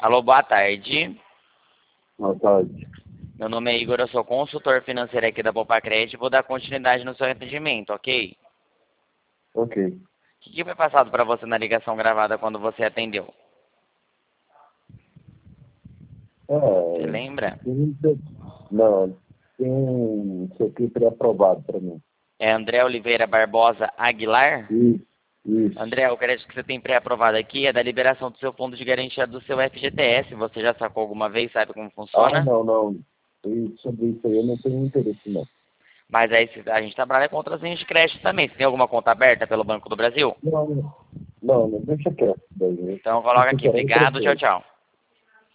Alô, boa tarde. Boa tarde. Meu nome é Igor, eu sou consultor financeiro aqui da Poupa Crédito e vou dar continuidade no seu atendimento, ok? Ok. O que foi passado para você na ligação gravada quando você atendeu? Você É, lembra? não, tem isso aqui pré-aprovado para mim. É André Oliveira Barbosa Aguilar? Isso. André, o crédito que você tem pré-aprovado aqui é da liberação do seu fundo de garantia do seu FGTS. Você já sacou alguma vez? Sabe como Ah, funciona? não. E sobre isso aí eu não tenho interesse, não. Mas aí a gente trabalha com outras linhas de crédito também. Você tem alguma conta aberta pelo Banco do Brasil? Não, deixa quieto. Daí. Então Se coloca você aqui. quer outra Obrigado, tchau, coisa. tchau.